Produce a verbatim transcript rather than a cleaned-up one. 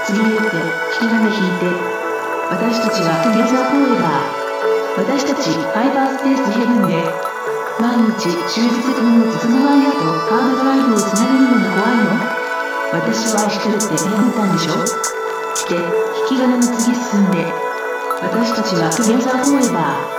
次へって引き金引いて。私たちはトゥゲザーフォーエバー。私たちハイパースペースヘブンで毎日終日この進むワイヤとハードドライブをつなげるのが怖いの？私を愛してるって思ったんでしょ？して引き金の次進んで。私たちはトゥゲザーフォーエバー。